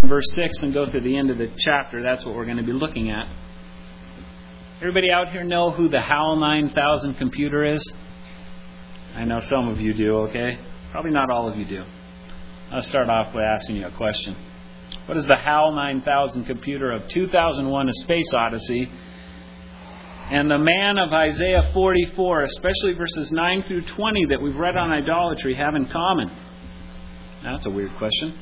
verse 6 and go through the end of the chapter. That's what we're going to be looking at. Everybody out here know who the HAL 9000 computer is? I know some of you do, okay? Probably not all of you do. I'll start off by asking you a question. What is the HAL 9000 computer of 2001: A Space Odyssey and the man of Isaiah 44, especially verses 9 through 20 that we've read on idolatry, have in common? That's a weird question.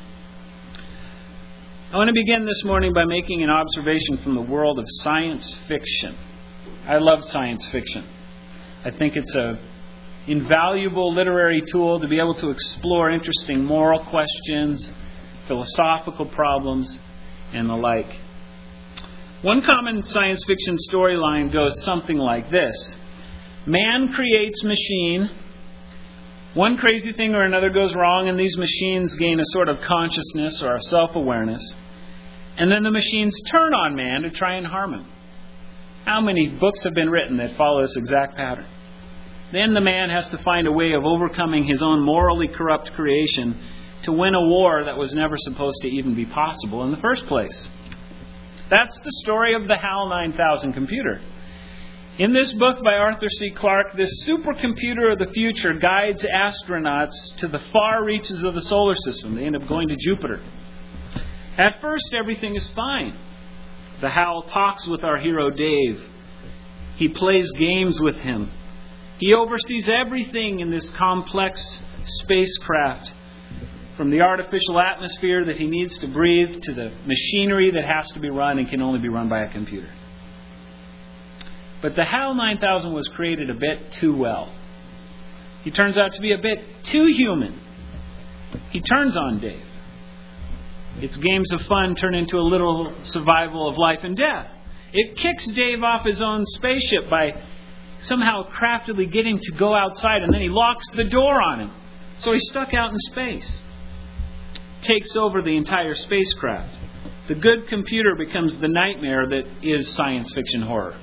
I want to begin this morning by making an observation from the world of science fiction. I love science fiction. I think it's an invaluable literary tool to be able to explore interesting moral questions, philosophical problems, and the like. One common science fiction storyline goes something like this. Man creates machine. One crazy thing or another goes wrong, and these machines gain a sort of consciousness or a self-awareness. And then the machines turn on man to try and harm him. How many books have been written that follow this exact pattern? Then the man has to find a way of overcoming his own morally corrupt creation to win a war that was never supposed to even be possible in the first place. That's the story of the HAL 9000 computer. In this book by Arthur C. Clarke, this supercomputer of the future guides astronauts to the far reaches of the solar system. They end up going to Jupiter. At first, everything is fine. The HAL talks with our hero Dave. He plays games with him. He oversees everything in this complex spacecraft, from the artificial atmosphere that he needs to breathe to the machinery that has to be run and can only be run by a computer. But the HAL 9000 was created a bit too well. He turns out to be a bit too human. He turns on Dave. Its games of fun turn into a literal survival of life and death. It kicks Dave off his own spaceship by somehow craftily getting to go outside, and then he locks the door on him. So he's stuck out in space. Takes over the entire spacecraft. The good computer becomes the nightmare that is science fiction horror.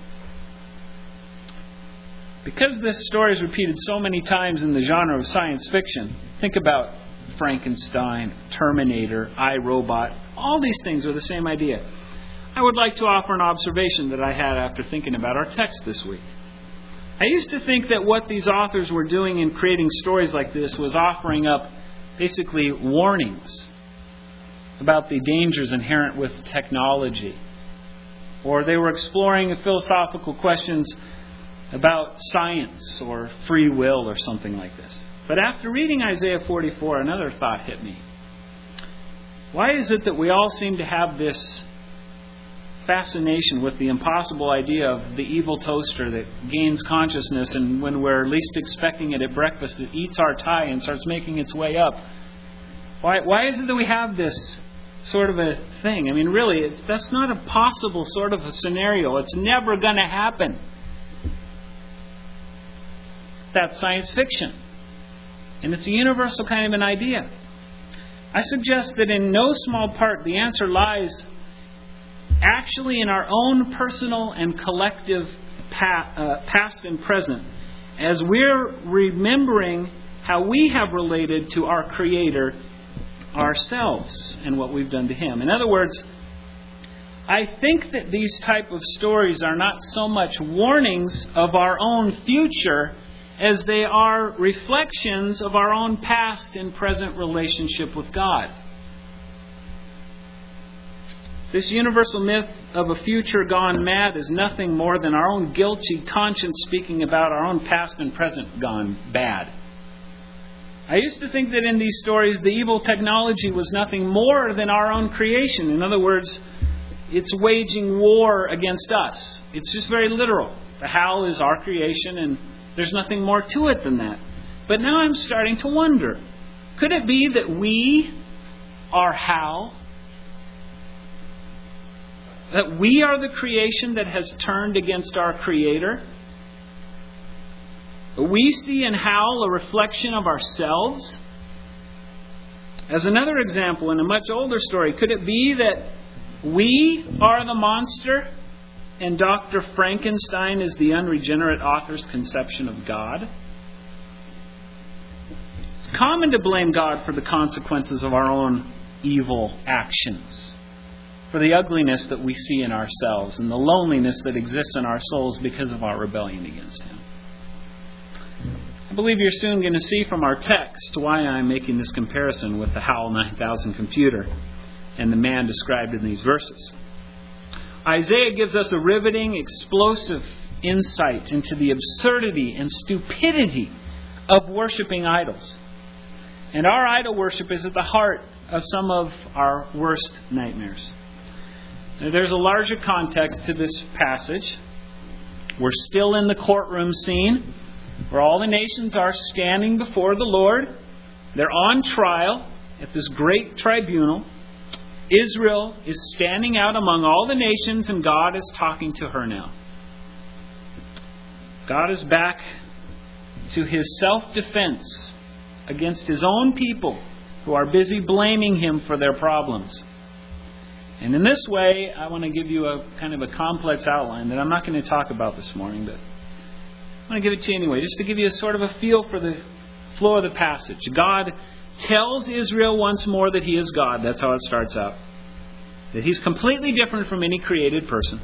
Because this story is repeated so many times in the genre of science fiction, think about Frankenstein, Terminator, iRobot. All these things are the same idea. I would like to offer an observation that I had after thinking about our text this week. I used to think that what these authors were doing in creating stories like this was offering up basically warnings about the dangers inherent with technology. Or they were exploring philosophical questions about science or free will or something like this. But after reading Isaiah 44, another thought hit me. Why is it that we all seem to have this fascination with the impossible idea of the evil toaster that gains consciousness, and when we're least expecting it at breakfast, it eats our tie and starts making its way up? Why is it that we have this sort of a thing? I mean, really, that's not a possible sort of a scenario. It's never going to happen. That's science fiction. And it's a universal kind of an idea. I suggest that in no small part the answer lies actually in our own personal and collective past and present, as we're remembering how we have related to our Creator ourselves and what we've done to Him. In other words, I think that these type of stories are not so much warnings of our own future as they are reflections of our own past and present relationship with God. This universal myth of a future gone mad is nothing more than our own guilty conscience speaking about our own past and present gone bad. I used to think that in these stories the evil technology was nothing more than our own creation. In other words, it's waging war against us. It's just very literal. The HAL is our creation, and there's nothing more to it than that. But now I'm starting to wonder, could it be that we are HAL? That we are the creation that has turned against our Creator? We see in HAL a reflection of ourselves? As another example, in a much older story, could it be that we are the monster and Dr. Frankenstein is the unregenerate author's conception of God? It's common to blame God for the consequences of our own evil actions, for the ugliness that we see in ourselves and the loneliness that exists in our souls because of our rebellion against Him. I believe you're soon going to see from our text why I'm making this comparison with the HAL 9000 computer and the man described in these verses. Isaiah gives us a riveting, explosive insight into the absurdity and stupidity of worshiping idols. And our idol worship is at the heart of some of our worst nightmares. Now, there's a larger context to this passage. We're still in the courtroom scene where all the nations are standing before the Lord. They're on trial at this great tribunal. Israel is standing out among all the nations, and God is talking to her now. God is back to His self-defense against His own people who are busy blaming Him for their problems. And in this way, I want to give you a kind of a complex outline that I'm not going to talk about this morning, but I want to give it to you anyway, just to give you a sort of a feel for the flow of the passage. God tells Israel once more that He is God. That's how it starts out. That He's completely different from any created person.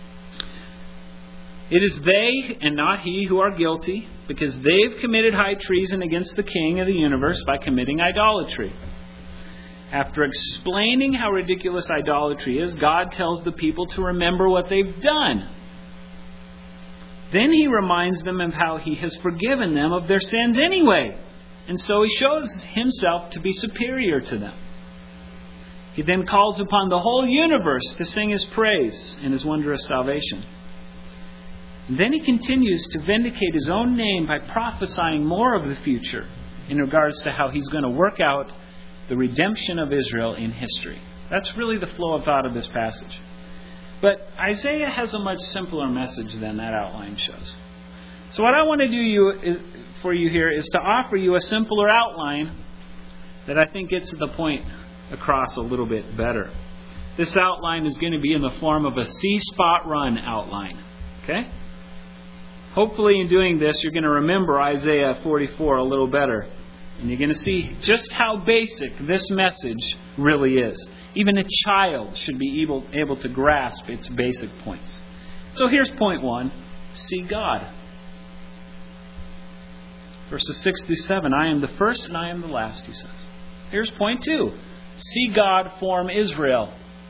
It is they and not He who are guilty, because they've committed high treason against the King of the universe by committing idolatry. After explaining how ridiculous idolatry is, God tells the people to remember what they've done. Then He reminds them of how He has forgiven them of their sins anyway. And so He shows Himself to be superior to them. He then calls upon the whole universe to sing His praise and His wondrous salvation. And then He continues to vindicate His own name by prophesying more of the future in regards to how He's going to work out the redemption of Israel in history. That's really the flow of thought of this passage. But Isaiah has a much simpler message than that outline shows. So what I want to do for you here is to offer you a simpler outline that I think gets to the point across a little bit better. This outline is going to be in the form of a C-spot run outline. Okay? Hopefully in doing this, you're going to remember Isaiah 44 a little better. And you're going to see just how basic this message really is. Even a child should be able to grasp its basic points. So here's point 1. See God. Verses 6 through 7. I am the first and I am the last, He says. Here's point 2. See God form Israel.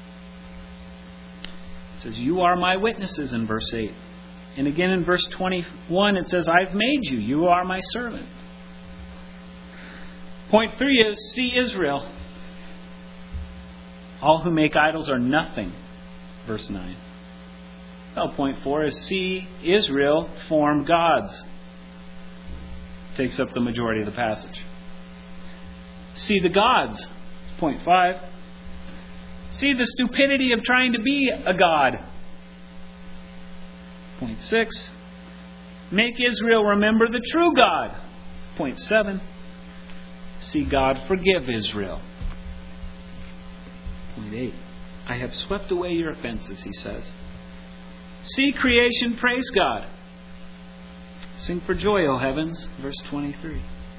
It says, you are my witnesses in verse 8. And again in verse 21 it says, I've made you. You are my servant. Point 3 is, see Israel. All who make idols are nothing. Verse 9. Well, point 4 is, see Israel form gods. Takes up the majority of the passage. See the gods. Point 5. See the stupidity of trying to be a god. Point 6. Make Israel remember the true God. Point 7. See God forgive Israel. Point 8. I have swept away your offenses, He says. See creation praise God. Sing for joy, O heavens. Verse 23.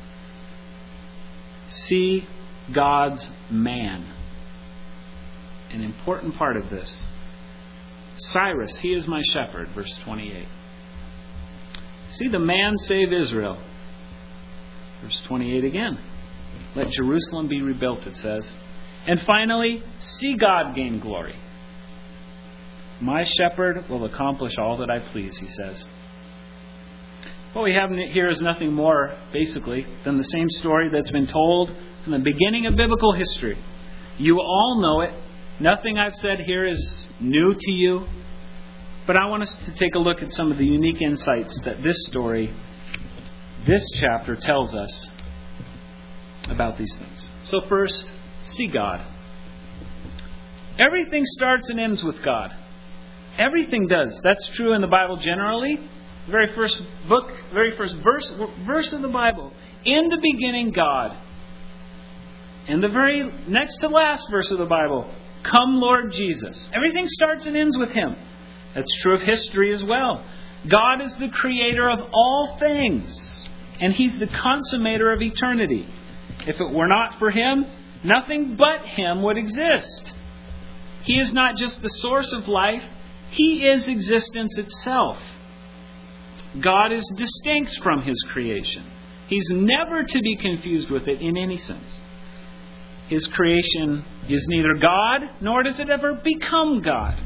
See God's man. An important part of this. Cyrus, he is my shepherd. Verse 28. See the man save Israel. Verse 28 again. Let Jerusalem be rebuilt, it says. And finally, see God gain glory. My shepherd will accomplish all that I please, He says. What we have here is nothing more, basically, than the same story that's been told from the beginning of biblical history. You all know it. Nothing I've said here is new to you. But I want us to take a look at some of the unique insights that this story, this chapter, tells us about these things. So first, see God. Everything starts and ends with God. Everything does. That's true in the Bible generally. The very first verse of the Bible. In the beginning, God. And the very next to last verse of the Bible. Come, Lord Jesus. Everything starts and ends with Him. That's true of history as well. God is the creator of all things. And He's the consummator of eternity. If it were not for Him, Nothing but Him would exist. He is not just the source of life. He is existence itself. God is distinct from His creation. He's never to be confused with it in any sense. His creation is neither God, nor does it ever become God.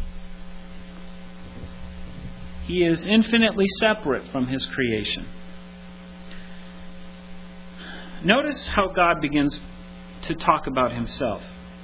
He is infinitely separate from His creation. Notice how God begins to talk about Himself.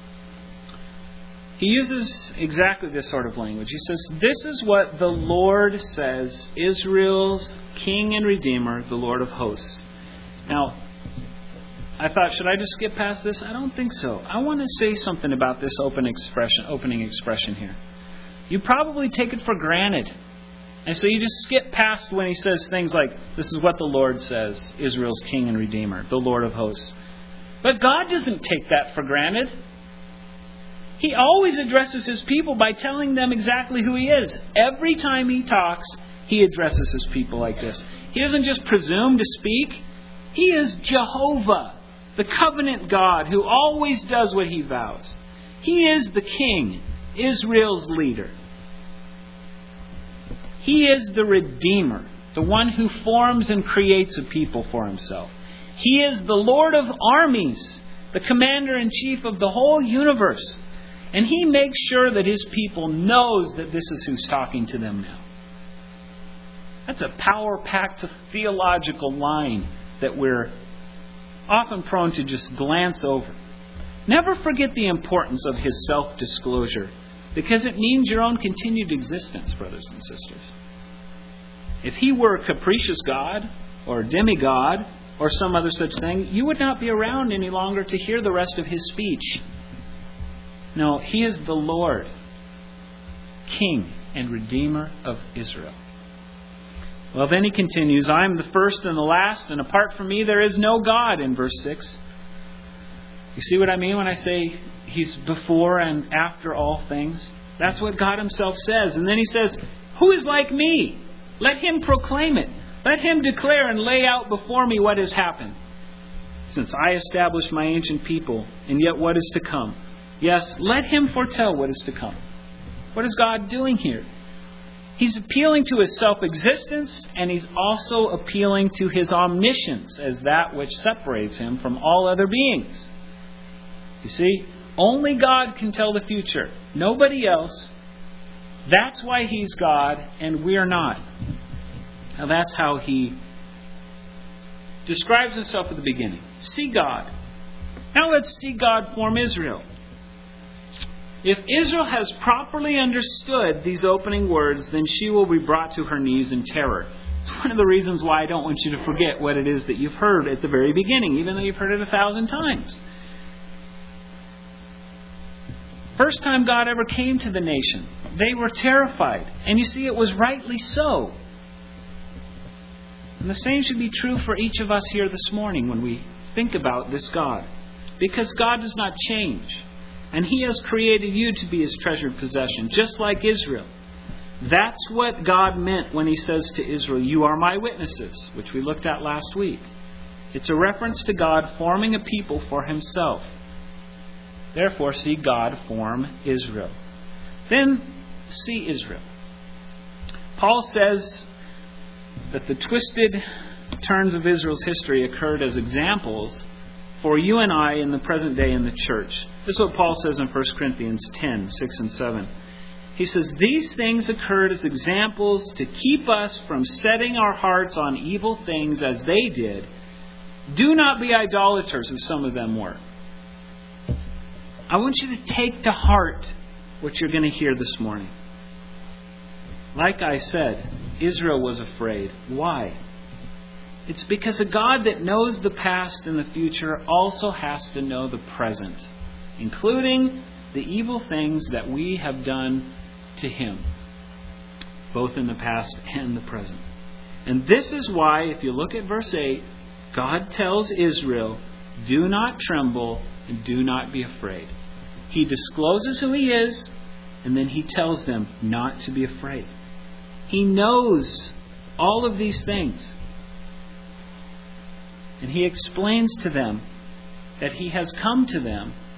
He uses exactly this sort of language. He says, "This is what the Lord says, Israel's King and Redeemer, the Lord of hosts." Now, I thought, should I just skip past this? I don't think so. I want to say something about this opening expression here. You probably take it for granted. And so you just skip past when He says things like, "This is what the Lord says, Israel's King and Redeemer, the Lord of hosts." But God doesn't take that for granted. He always addresses His people by telling them exactly who He is. Every time He talks, He addresses His people like this. He doesn't just presume to speak. He is Jehovah, the covenant God who always does what He vows. He is the King, Israel's leader. He is the Redeemer, the one who forms and creates a people for Himself. He is the Lord of armies, the commander-in-chief of the whole universe. And He makes sure that His people knows that this is who's talking to them now. That's a power-packed theological line that we're often prone to just glance over. Never forget the importance of His self-disclosure, because it means your own continued existence, brothers and sisters. If He were a capricious God, or a demigod, or some other such thing, you would not be around any longer to hear the rest of His speech. No, He is the Lord, King and Redeemer of Israel. Well, then He continues, "I am the first and the last, and apart from me there is no God," in verse 6. You see what I mean when I say He's before and after all things? That's what God Himself says. And then He says, "Who is like me? Let him proclaim it. Let him declare and lay out before me what has happened. Since I established my ancient people, and yet what is to come. Yes, let him foretell what is to come." What is God doing here? He's appealing to His self-existence, and He's also appealing to His omniscience as that which separates Him from all other beings. You see, only God can tell the future. Nobody else. That's why He's God, and we're not. Now that's how He describes Himself at the beginning. See God. Now let's see God form Israel. If Israel has properly understood these opening words, then she will be brought to her knees in terror. It's one of the reasons why I don't want you to forget what it is that you've heard at the very beginning, even though you've heard it 1,000 times. First time God ever came to the nation, they were terrified. And you see, it was rightly so. And the same should be true for each of us here this morning when we think about this God. Because God does not change. And He has created you to be His treasured possession, just like Israel. That's what God meant when He says to Israel, "You are my witnesses," which we looked at last week. It's a reference to God forming a people for Himself. Therefore, see God form Israel. Then, see Israel. Paul says that the twisted turns of Israel's history occurred as examples for you and I in the present day in the church. This is what Paul says in 1 Corinthians 10, 6 and 7. He says, "These things occurred as examples to keep us from setting our hearts on evil things as they did. Do not be idolaters as some of them were." I want you to take to heart what you're going to hear this morning. Like I said, Israel was afraid. Why? It's because a God that knows the past and the future also has to know the present, including the evil things that we have done to Him, both in the past and the present. And this is why, if you look at verse 8, God tells Israel, "Do not tremble and do not be afraid." He discloses who He is, and then He tells them not to be afraid. He knows all of these things. And He explains to them that He has come to them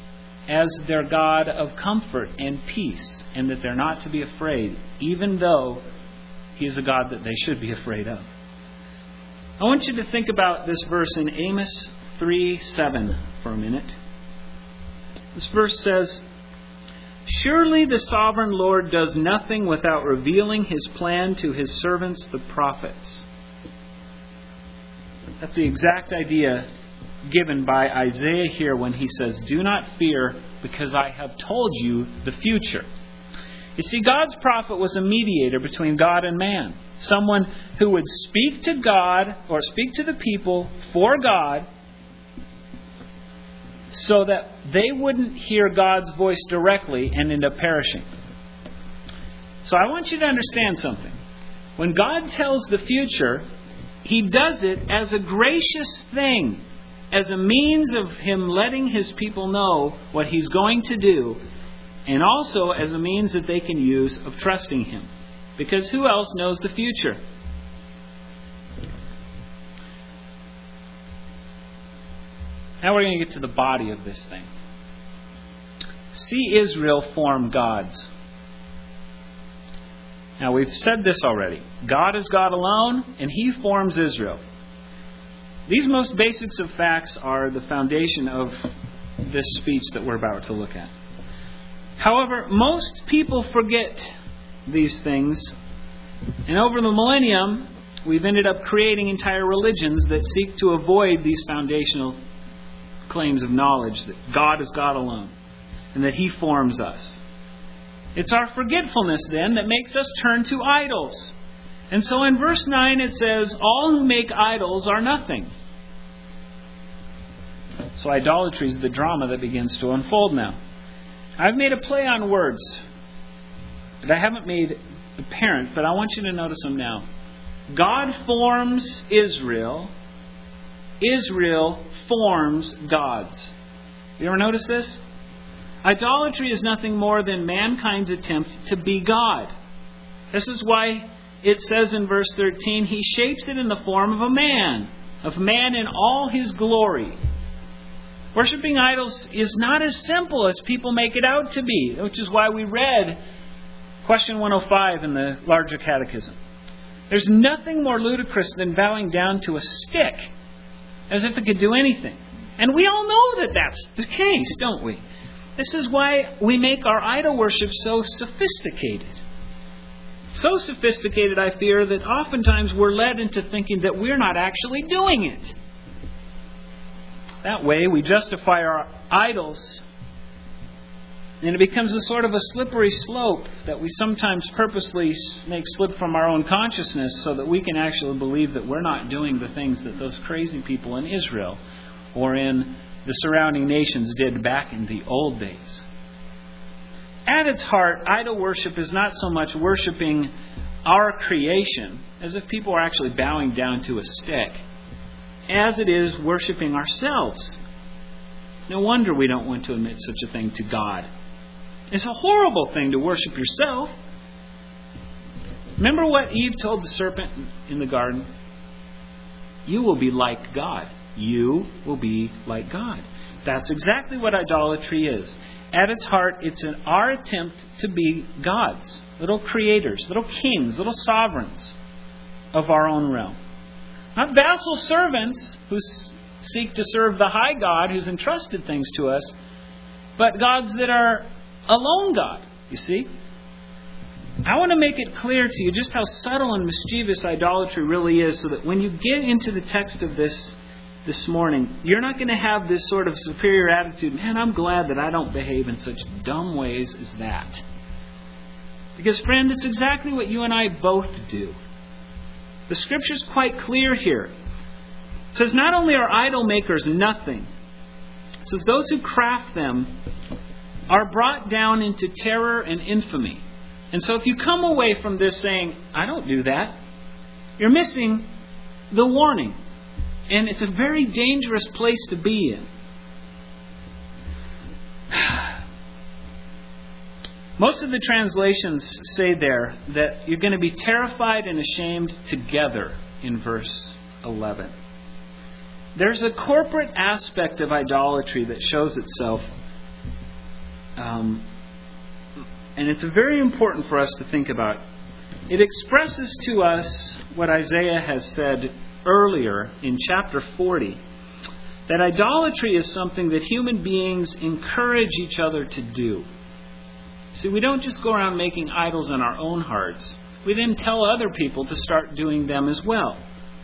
as their God of comfort and peace, and that they're not to be afraid, even though He is a God that they should be afraid of. I want you to think about this verse in Amos 3:7 for a minute. This verse says, "Surely the sovereign Lord does nothing without revealing His plan to His servants, the prophets." That's the exact idea given by Isaiah here when he says, "Do not fear, because I have told you the future." You see, God's prophet was a mediator between God and man. Someone who would speak to God or speak to the people for God so that they wouldn't hear God's voice directly and end up perishing. So I want you to understand something. When God tells the future, He does it as a gracious thing, as a means of Him letting His people know what He's going to do, and also as a means that they can use of trusting Him. Because who else knows the future? Now we're going to get to the body of this thing. See Israel form gods. Now we've said this already. God is God alone, and He forms Israel. These most basics of facts are the foundation of this speech that we're about to look at. However, most people forget these things, and over the millennium, we've ended up creating entire religions that seek to avoid these foundational claims of knowledge that God is God alone, and that He forms us. It's our forgetfulness, then, that makes us turn to idols. And so in verse 9 it says, "All who make idols are nothing." So idolatry is the drama that begins to unfold now. I've made a play on words that I haven't made apparent, but I want you to notice them now. God forms Israel. Israel forms gods. You ever notice this? Idolatry is nothing more than mankind's attempt to be God. This is why it says in verse 13, He shapes it in the form of man in all his glory. Worshipping idols is not as simple as people make it out to be, which is why we read question 105 in the larger catechism. There's nothing more ludicrous than bowing down to a stick, as if it could do anything. And we all know that that's the case, don't we? This is why we make our idol worship so sophisticated. So sophisticated, I fear, that oftentimes we're led into thinking that we're not actually doing it. That way, we justify our idols, and it becomes a sort of a slippery slope that we sometimes purposely make slip from our own consciousness so that we can actually believe that we're not doing the things that those crazy people in Israel or in the surrounding nations did back in the old days. At its heart, idol worship is not so much worshiping our creation, as if people are actually bowing down to a stick, as it is worshiping ourselves. No wonder we don't want to admit such a thing to God. It's a horrible thing to worship yourself. Remember what Eve told the serpent in the garden? You will be like God. You will be like God. That's exactly what idolatry is. At its heart, it's our attempt to be gods, little creators, little kings, little sovereigns of our own realm. Not vassal servants who seek to serve the high God who's entrusted things to us, but gods that are alone God, you see. I want to make it clear to you just how subtle and mischievous idolatry really is, so that when you get into the text of this morning, you're not going to have this sort of superior attitude, man, I'm glad that I don't behave in such dumb ways as that. Because, friend, it's exactly what you and I both do. The Scripture's quite clear here. It says not only are idol makers nothing, it says those who craft them are brought down into terror and infamy. And so if you come away from this saying, I don't do that, you're missing the warning. And it's a very dangerous place to be in. Most of the translations say there that you're going to be terrified and ashamed together in verse 11. There's a corporate aspect of idolatry that shows itself And it's very important for us to think about. It expresses to us what Isaiah has said earlier in chapter 40, that idolatry is something that human beings encourage each other to do. See, we don't just go around making idols in our own hearts. We then tell other people to start doing them as well.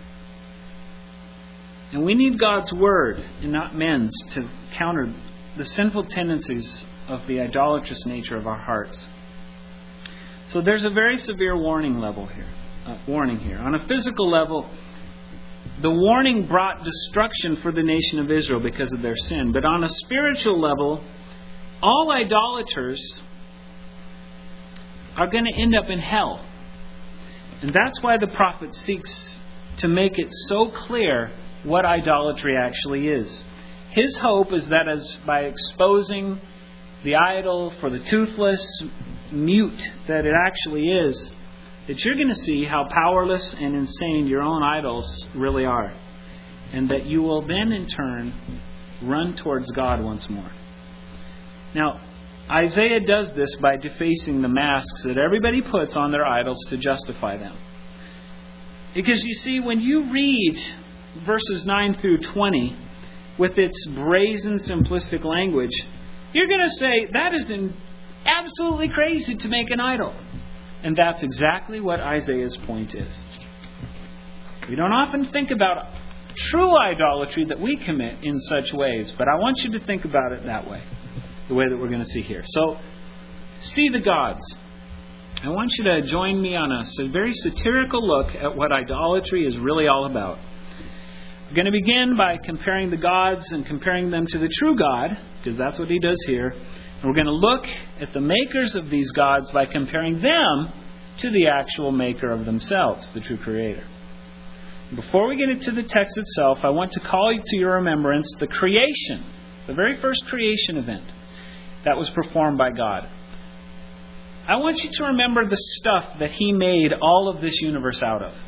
And we need God's Word and not men's to counter the sinful tendencies of the idolatrous nature of our hearts. So there's a very severe warning here. On a physical level, the warning brought destruction for the nation of Israel because of their sin. But on a spiritual level, all idolaters are going to end up in hell. And that's why the prophet seeks to make it so clear what idolatry actually is. His hope is that as by exposing the idol for the toothless mute that it actually is, that you're going to see how powerless and insane your own idols really are. And that you will then in turn run towards God once more. Now, Isaiah does this by defacing the masks that everybody puts on their idols to justify them. Because you see, when you read verses 9 through 20 with its brazen, simplistic language, you're going to say, that is absolutely crazy to make an idol. And that's exactly what Isaiah's point is. We don't often think about true idolatry that we commit in such ways, but I want you to think about it that way, the way that we're going to see here. So, see the gods. I want you to join me on a very satirical look at what idolatry is really all about. We're going to begin by comparing the gods and comparing them to the true God, because that's what he does here. And we're going to look at the makers of these gods by comparing them to the actual maker of themselves, the true Creator. Before we get into the text itself, I want to call to your remembrance the creation, the very first creation event that was performed by God. I want you to remember the stuff that He made all of this universe out of.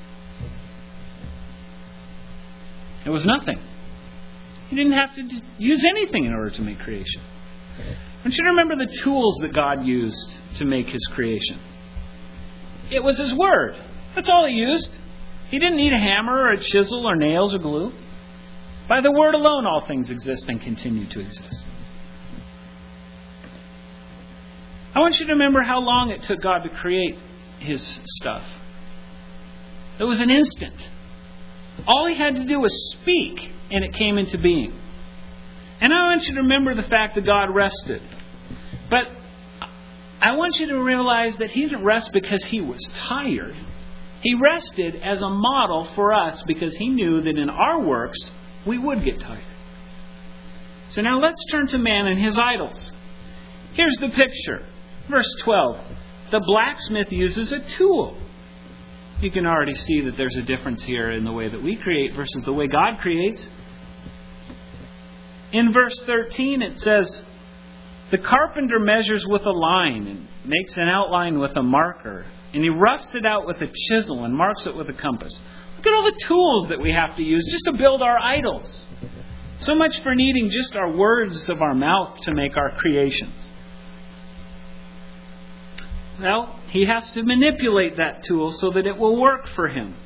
It was nothing. He didn't have to use anything in order to make creation. I want you to remember the tools that God used to make His creation. It was His Word. That's all He used. He didn't need a hammer or a chisel or nails or glue. By the Word alone, all things exist and continue to exist. I want you to remember how long it took God to create His stuff. It was an instant. All He had to do was speak, and it came into being. And I want you to remember the fact that God rested. But I want you to realize that He didn't rest because He was tired. He rested as a model for us because He knew that in our works we would get tired. So now let's turn to man and his idols. Here's the picture. Verse 12. The blacksmith uses a tool. You can already see that there's a difference here in the way that we create versus the way God creates. In verse 13 it says, the carpenter measures with a line and makes an outline with a marker. And he roughs it out with a chisel and marks it with a compass. Look at all the tools that we have to use just to build our idols. So much for needing just our words of our mouth to make our creations. Well, he has to manipulate that tool so that it will work for him.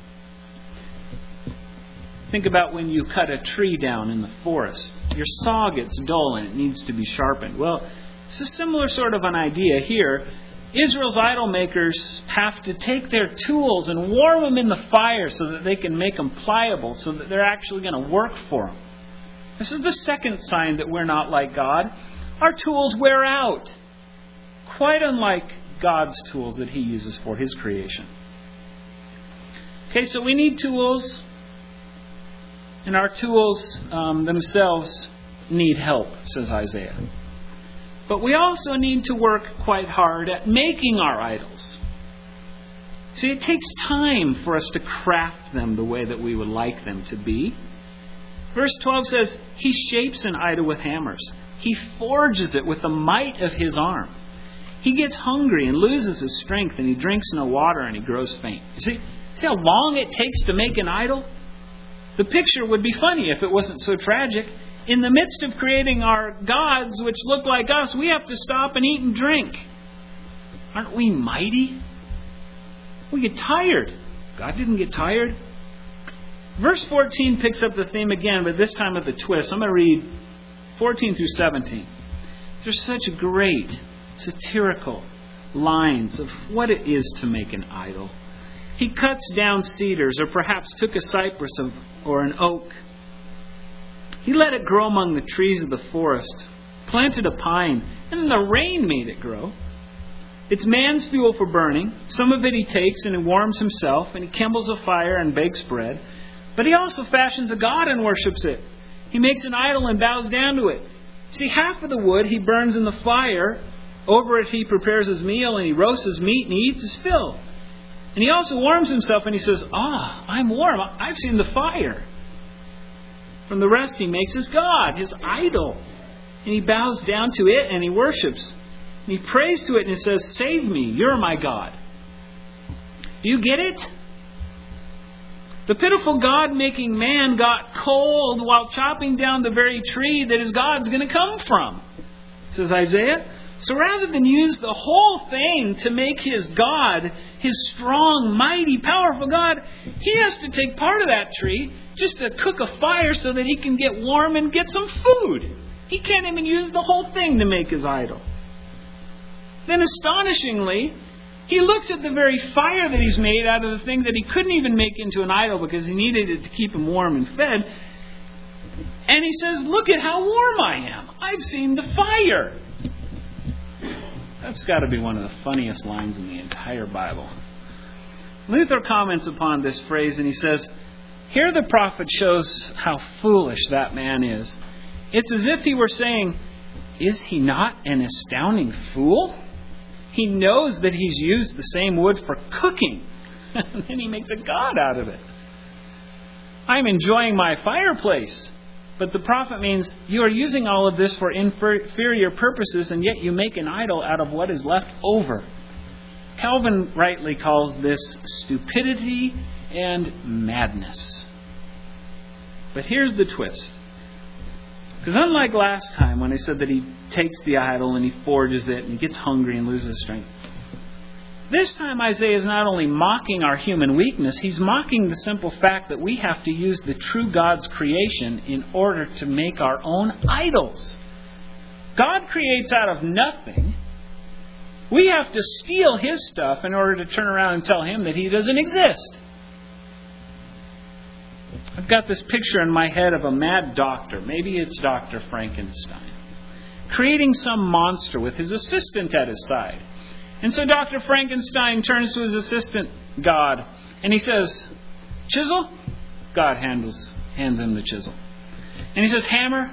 Think about when you cut a tree down in the forest. Your saw gets dull and it needs to be sharpened. Well, it's a similar sort of an idea here. Israel's idol makers have to take their tools and warm them in the fire so that they can make them pliable, so that they're actually going to work for them. This is the second sign that we're not like God. Our tools wear out, quite unlike God's tools that He uses for His creation. Okay, so we need tools, and our tools themselves need help, says Isaiah. But we also need to work quite hard at making our idols. See, it takes time for us to craft them the way that we would like them to be. Verse 12 says, He shapes an idol with hammers. He forges it with the might of His arm. He gets hungry and loses his strength, and he drinks no water and he grows faint. See how long it takes to make an idol? The picture would be funny if it wasn't so tragic. in the midst of creating our gods, which look like us, we have to stop and eat and drink. Aren't we mighty? We get tired. God didn't get tired. Verse 14 picks up the theme again, but this time with a twist. I'm going to read 14 through 17. There's such great satirical lines of what it is to make an idol. He cuts down cedars, or perhaps took a cypress or an oak. He let it grow among the trees of the forest, planted a pine, and the rain made it grow. It's man's fuel for burning. Some of it he takes and he warms himself, and he kindles a fire and bakes bread. But he also fashions a god and worships it. He makes an idol and bows down to it. See, half of the wood he burns in the fire. Over it he prepares his meal, and he roasts his meat, and he eats his fill. And he also warms himself, and he says, I'm warm. I've seen the fire. From the rest he makes his god, his idol. And he bows down to it, and he worships. And he prays to it, and he says, save me, you're my God. Do you get it? The pitiful God-making man got cold while chopping down the very tree that his God's going to come from, says Isaiah. So rather than use the whole thing to make his God, his strong, mighty, powerful God, he has to take part of that tree just to cook a fire so that he can get warm and get some food. He can't even use the whole thing to make his idol. Then astonishingly, he looks at the very fire that he's made out of the thing that he couldn't even make into an idol because he needed it to keep him warm and fed. And he says, look at how warm I am. I've seen the fire. That's got to be one of the funniest lines in the entire Bible. Luther comments upon this phrase and he says, here the prophet shows how foolish that man is. It's as if he were saying, is he not an astounding fool? He knows that he's used the same wood for cooking. And then he makes a god out of it. I'm enjoying my fireplace. But the prophet means you are using all of this for inferior purposes, and yet you make an idol out of what is left over. Calvin rightly calls this stupidity and madness. But here's the twist. Because unlike last time when I said that he takes the idol and he forges it and he gets hungry and loses strength, this time Isaiah is not only mocking our human weakness, he's mocking the simple fact that we have to use the true God's creation in order to make our own idols. God creates out of nothing. We have to steal His stuff in order to turn around and tell Him that He doesn't exist. I've got this picture in my head of a mad doctor. Maybe it's Dr. Frankenstein, creating some monster with his assistant at his side. And so Dr. Frankenstein turns to his assistant, God, and he says, chisel? God hands him the chisel. And he says, hammer?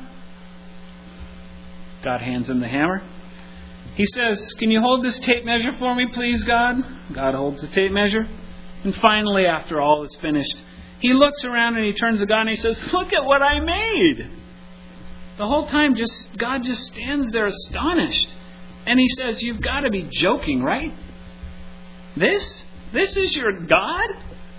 God hands him the hammer. He says, can you hold this tape measure for me, please, God? God holds the tape measure. And finally, after all is finished, he looks around and he turns to God and he says, look at what I made. The whole time, God just stands there astonished. And he says, you've got to be joking, right? This is your God?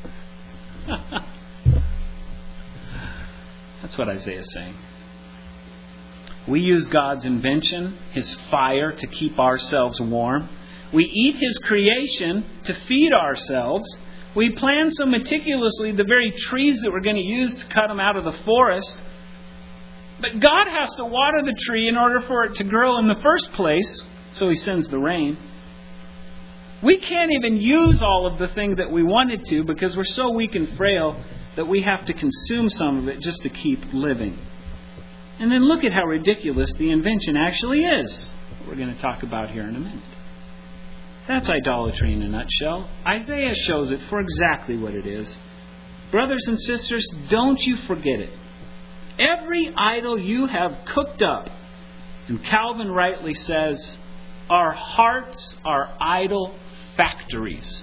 That's what Isaiah is saying. We use God's invention, His fire, to keep ourselves warm. We eat His creation to feed ourselves. We plan so meticulously the very trees that we're going to use to cut them out of the forest. But God has to water the tree in order for it to grow in the first place. So He sends the rain. We can't even use all of the thing that we wanted to because we're so weak and frail that we have to consume some of it just to keep living. And then look at how ridiculous the invention actually is. We're going to talk about here in a minute. That's idolatry in a nutshell. Isaiah shows it for exactly what it is. Brothers and sisters, don't you forget it. Every idol you have cooked up, and Calvin rightly says, our hearts are idol factories.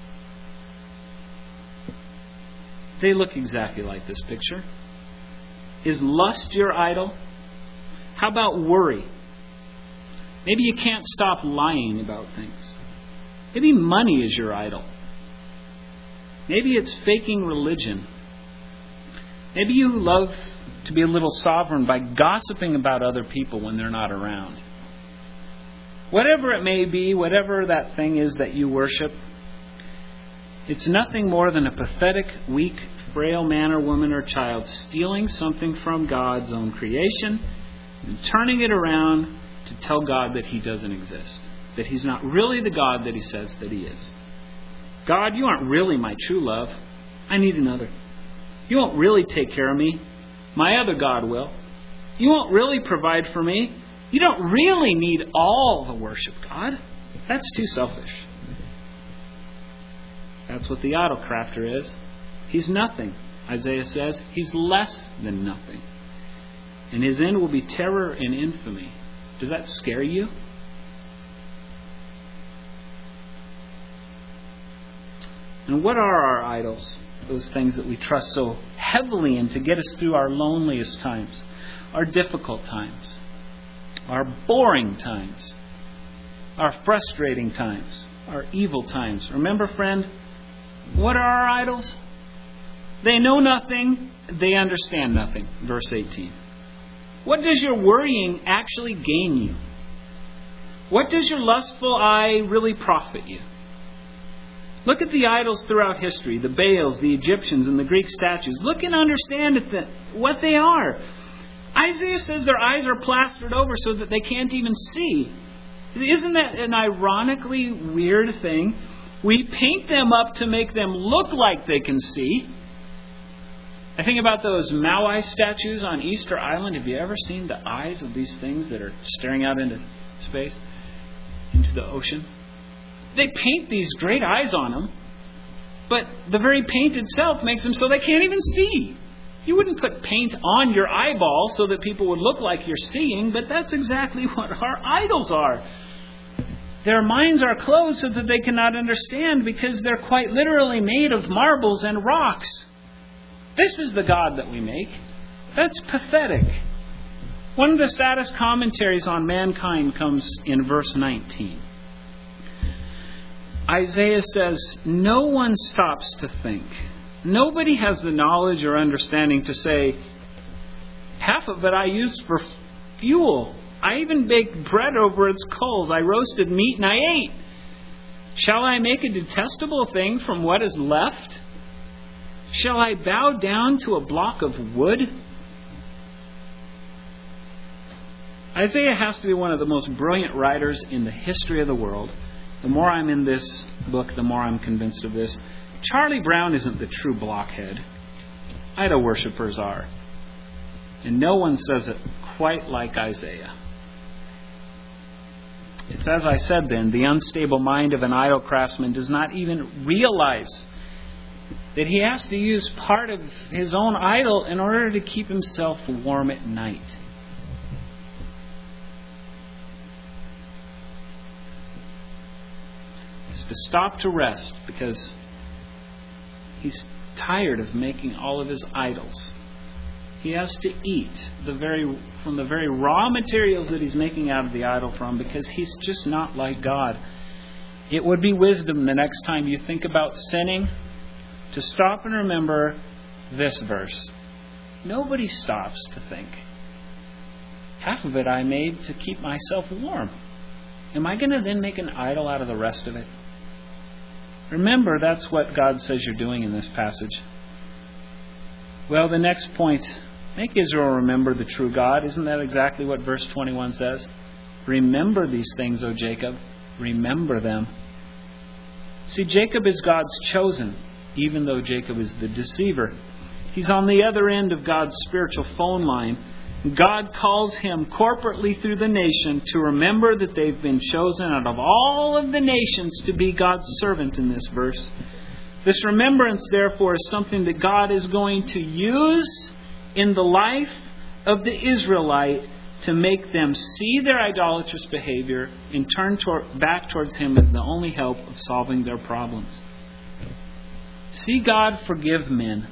They look exactly like this picture. Is lust your idol? How about worry? Maybe you can't stop lying about things. Maybe money is your idol. Maybe it's faking religion. Maybe you love to be a little sovereign by gossiping about other people when they're not around. Whatever it may be, whatever that thing is that you worship, it's nothing more than a pathetic, weak, frail man or woman or child stealing something from God's own creation and turning it around to tell God that He doesn't exist, that He's not really the God that He says that He is. God, you aren't really my true love. I need another. You won't really take care of me. My other God will. You won't really provide for me. You don't really need all the worship, God. That's too selfish. That's what the idol crafter is. He's nothing. Isaiah says he's less than nothing. And his end will be terror and infamy. Does that scare you? And what are our idols? Those things that we trust so heavily in to get us through our loneliest times, our difficult times, our boring times, our frustrating times, our evil times. Remember, friend, what are our idols? They know nothing, they understand nothing. Verse 18. What does your worrying actually gain you? What does your lustful eye really profit you? Look at the idols throughout history, the Baals, the Egyptians, and the Greek statues. Look and understand what they are. Isaiah says their eyes are plastered over so that they can't even see. Isn't that an ironically weird thing? We paint them up to make them look like they can see. I think about those Maui statues on Easter Island. Have you ever seen the eyes of these things that are staring out into space, into the ocean? They paint these great eyes on them, but the very paint itself makes them so they can't even see. You wouldn't put paint on your eyeball so that people would look like you're seeing, but that's exactly what our idols are. Their minds are closed so that they cannot understand because they're quite literally made of marbles and rocks. This is the God that we make. That's pathetic. One of the saddest commentaries on mankind comes in verse 19. Isaiah says, no one stops to think. Nobody has the knowledge or understanding to say, half of it I used for fuel. I even baked bread over its coals. I roasted meat and I ate. Shall I make a detestable thing from what is left? Shall I bow down to a block of wood? Isaiah has to be one of the most brilliant writers in the history of the world. The more I'm in this book, the more I'm convinced of this. Charlie Brown isn't the true blockhead. Idol worshippers are. And no one says it quite like Isaiah. It's as I said then, the unstable mind of an idol craftsman does not even realize that he has to use part of his own idol in order to keep himself warm at night. It's to stop to rest because he's tired of making all of his idols. He has to eat from the very raw materials that he's making out of the idol from because he's just not like God. It would be wisdom the next time you think about sinning to stop and remember this verse. Nobody stops to think. Half of it I made to keep myself warm. Am I going to then make an idol out of the rest of it? Remember, that's what God says you're doing in this passage. Well, the next point, make Israel remember the true God. Isn't that exactly what verse 21 says? Remember these things, O Jacob. Remember them. See, Jacob is God's chosen, even though Jacob is the deceiver. He's on the other end of God's spiritual phone line. God calls him corporately through the nation to remember that they've been chosen out of all of the nations to be God's servant in this verse. This remembrance, therefore, is something that God is going to use in the life of the Israelite to make them see their idolatrous behavior and turn back towards Him as the only help of solving their problems. See God forgive men.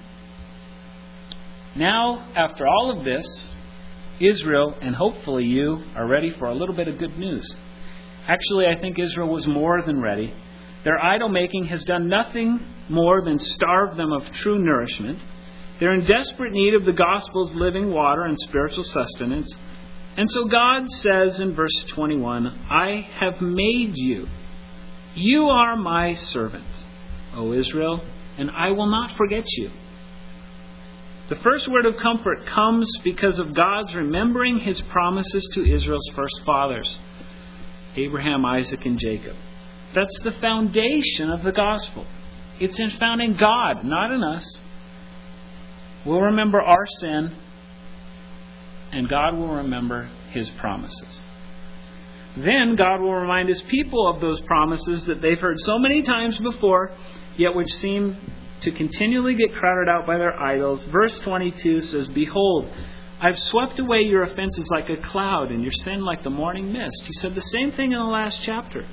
Now, after all of this, Israel, and hopefully you, are ready for a little bit of good news. Actually, I think Israel was more than ready. Their idol making has done nothing more than starve them of true nourishment. They're in desperate need of the gospel's living water and spiritual sustenance. And so God says in verse 21, I have made you. You are my servant, O Israel, and I will not forget you. The first word of comfort comes because of God's remembering His promises to Israel's first fathers, Abraham, Isaac, and Jacob. That's the foundation of the gospel. It's found in God, not in us. We'll remember our sin, and God will remember His promises. Then God will remind His people of those promises that they've heard so many times before, yet which seem to continually get crowded out by their idols. Verse 22 says, Behold, I've swept away your offenses like a cloud, and your sin like the morning mist. He said the same thing in the last chapter,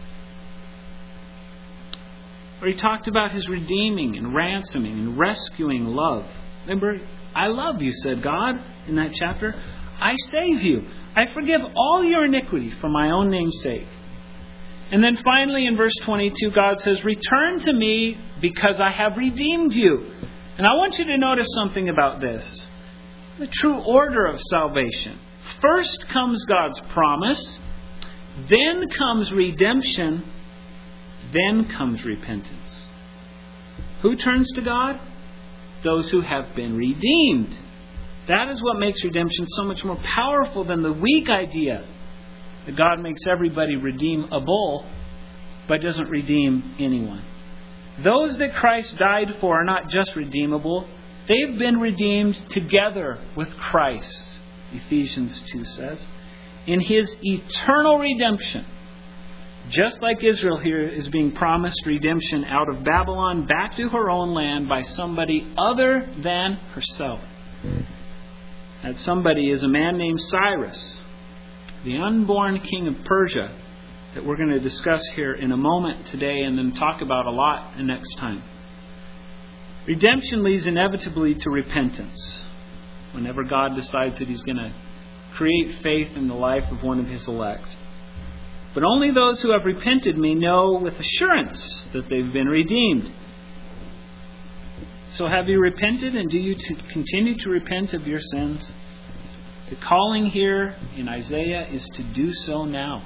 where He talked about His redeeming and ransoming and rescuing love. Remember, I love you, said God in that chapter. I save you. I forgive all your iniquity for my own name's sake. And then finally in verse 22, God says, Return to me because I have redeemed you. And I want you to notice something about this. The true order of salvation. First comes God's promise. Then comes redemption. Then comes repentance. Who turns to God? Those who have been redeemed. That is what makes redemption so much more powerful than the weak idea that God makes everybody redeemable, but doesn't redeem anyone. Those that Christ died for are not just redeemable. They've been redeemed together with Christ, Ephesians 2 says, in His eternal redemption. Just like Israel here is being promised redemption out of Babylon back to her own land by somebody other than herself. That somebody is a man named Cyrus, the unborn king of Persia, that we're going to discuss here in a moment today and then talk about a lot the next time. Redemption leads inevitably to repentance. Whenever God decides that He's going to create faith in the life of one of His elect. But only those who have repented may know with assurance that they've been redeemed. So have you repented, and do you continue to repent of your sins? The calling here in Isaiah is to do so now.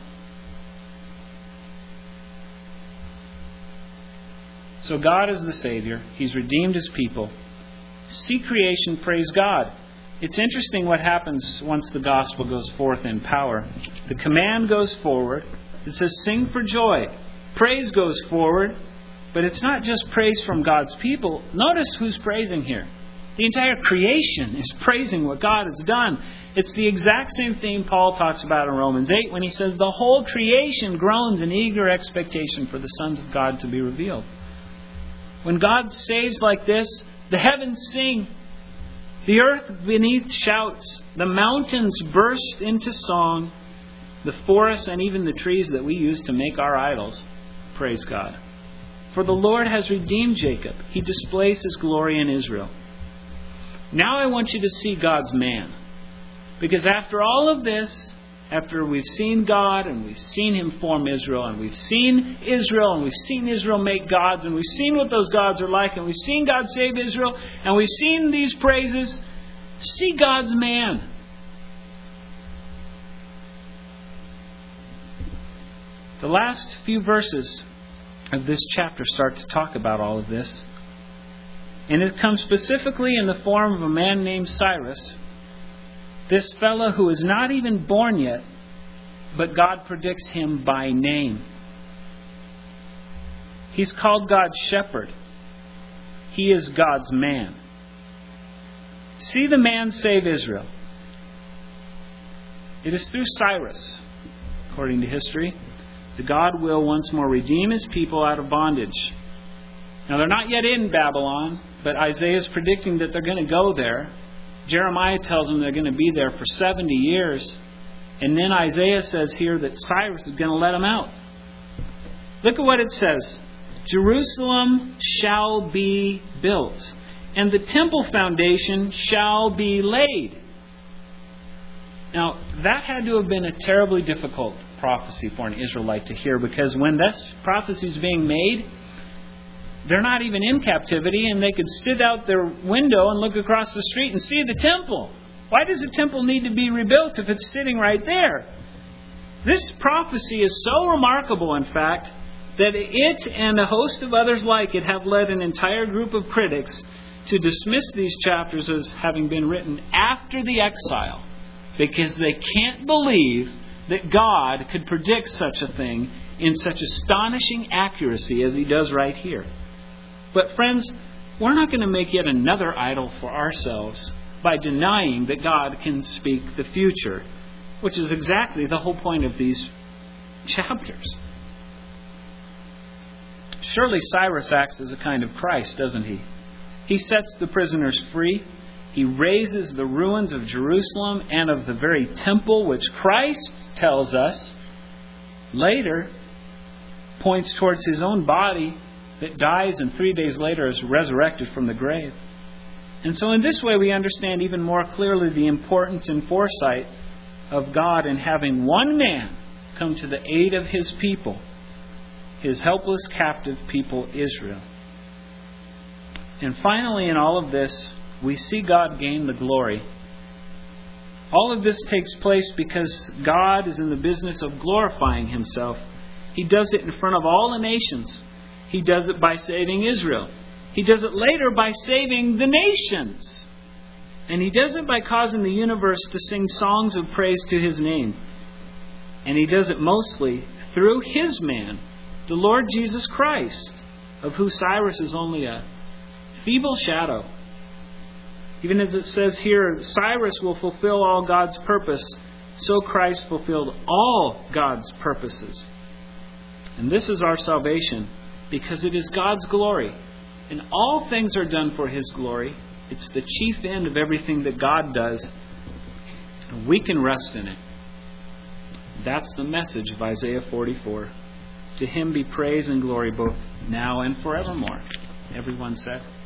So God is the Savior. He's redeemed His people. See creation praise God. It's interesting what happens once the gospel goes forth in power. The command goes forward. It says, sing for joy. Praise goes forward. But it's not just praise from God's people. Notice who's praising here. The entire creation is praising what God has done. It's the exact same theme Paul talks about in Romans 8 when he says, the whole creation groans in eager expectation for the sons of God to be revealed. When God saves like this, the heavens sing. The earth beneath shouts. The mountains burst into song. The forests and even the trees that we use to make our idols praise God. For the Lord has redeemed Jacob. He displays His glory in Israel. Now I want you to see God's man. Because after all of this, after we've seen God and we've seen Him form Israel and we've seen Israel and we've seen Israel make gods and we've seen what those gods are like and we've seen God save Israel and we've seen these praises, see God's man. The last few verses of this chapter start to talk about all of this. And it comes specifically in the form of a man named Cyrus. This fellow who is not even born yet, but God predicts him by name. He's called God's shepherd. He is God's man. See the man save Israel. It is through Cyrus, according to history, that God will once more redeem His people out of bondage. Now they're not yet in Babylon, but Isaiah is predicting that they're going to go there. Jeremiah tells them they're going to be there for 70 years. And then Isaiah says here that Cyrus is going to let them out. Look at what it says. Jerusalem shall be built, and the temple foundation shall be laid. Now, that had to have been a terribly difficult prophecy for an Israelite to hear, because when this prophecy is being made, they're not even in captivity, and they could sit out their window and look across the street and see the temple. Why does the temple need to be rebuilt if it's sitting right there? This prophecy is so remarkable, in fact, that it and a host of others like it have led an entire group of critics to dismiss these chapters as having been written after the exile, because they can't believe that God could predict such a thing in such astonishing accuracy as He does right here. But friends, we're not going to make yet another idol for ourselves by denying that God can speak the future, which is exactly the whole point of these chapters. Surely Cyrus acts as a kind of Christ, doesn't he? He sets the prisoners free. He raises the ruins of Jerusalem and of the very temple, which Christ tells us later points towards His own body that dies and 3 days later is resurrected from the grave. And so in this way we understand even more clearly the importance and foresight of God in having one man come to the aid of His people, His helpless captive people Israel. And finally, in all of this, we see God gain the glory. All of this takes place because God is in the business of glorifying Himself. He does it in front of all the nations. He does it by saving Israel. He does it later by saving the nations. And He does it by causing the universe to sing songs of praise to His name. And He does it mostly through His man, the Lord Jesus Christ, of who Cyrus is only a feeble shadow. Even as it says here, Cyrus will fulfill all God's purpose, so Christ fulfilled all God's purposes. And this is our salvation, because it is God's glory. And all things are done for His glory. It's the chief end of everything that God does. And we can rest in it. That's the message of Isaiah 44. To Him be praise and glory both now and forevermore. Everyone said.